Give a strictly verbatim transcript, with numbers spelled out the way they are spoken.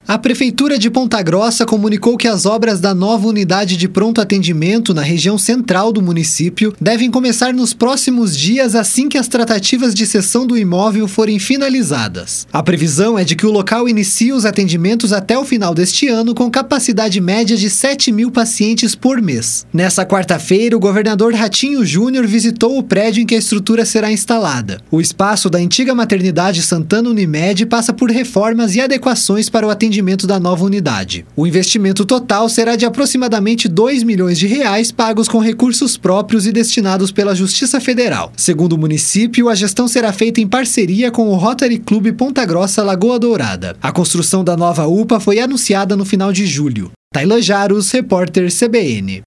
A Prefeitura de Ponta Grossa comunicou que as obras da nova unidade de pronto atendimento na região central do município devem começar nos próximos dias assim que as tratativas de cessão do imóvel forem finalizadas. A previsão é de que o local inicie os atendimentos até o final deste ano com capacidade média de sete mil pacientes por mês. Nessa quarta-feira, o governador Ratinho Júnior visitou o prédio em que a estrutura será instalada. O espaço da antiga maternidade Santana Unimed passa por reformas e adequações para o atendimento da nova unidade. O investimento total será de aproximadamente dois milhões de reais pagos com recursos próprios e destinados pela Justiça Federal. Segundo o município, a gestão será feita em parceria com o Rotary Clube Ponta Grossa Lagoa Dourada. A construção da nova U P A foi anunciada no final de julho. Taila Jaros, repórter C B N.